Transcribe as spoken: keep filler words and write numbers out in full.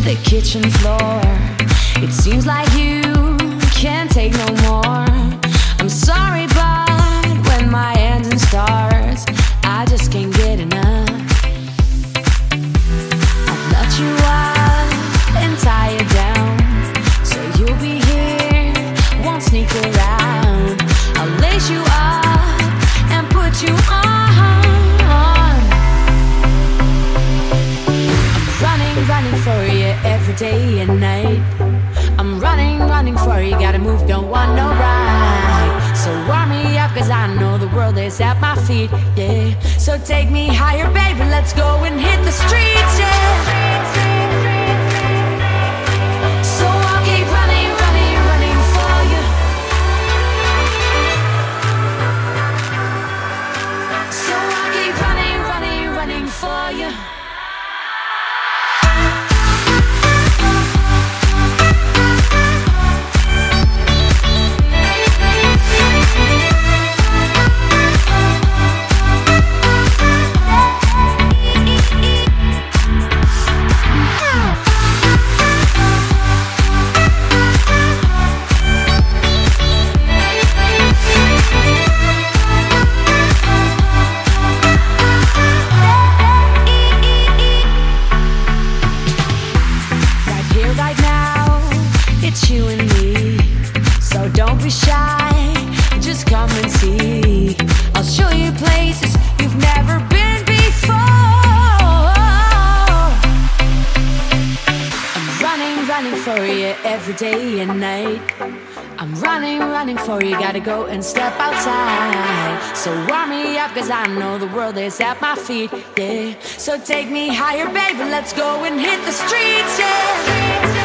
the kitchen floor. It seems like you can't take no more. I'm sorry, but when my engine starts, I just can't get enough. I'll let you up and tie you down, so you'll be here, won't sneak around. I'll lace you up and put you on. I'm running, running for you every day and night. I'm running, running for you, gotta move, don't want no ride. So warm me up, cause I know the world is at my feet, yeah. So take me higher, baby, let's go and hit the streets, yeah. So I'll keep running, running, running for you. So I'll keep running, running, running for you. You and me, so don't be shy, just come and see. I'll show you places you've never been before. I'm running, running for you every day and night. I'm running, running for you, gotta go and step outside. So warm me up, cause I know the world is at my feet, yeah. So take me higher, baby, let's go and hit the streets, yeah.